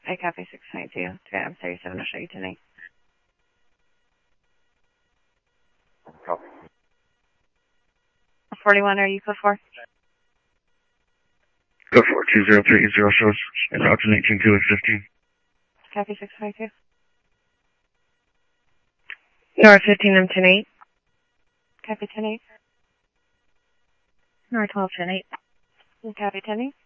I copy 622. I'm sorry, 7 will show you tonight. Copy. 41, are you code 4? Code 42030 shows en route to 182 at 15. Copy 622. North 15, I'm 10-8. Copy 10-8. North 12, 10-8. Copy 10-8.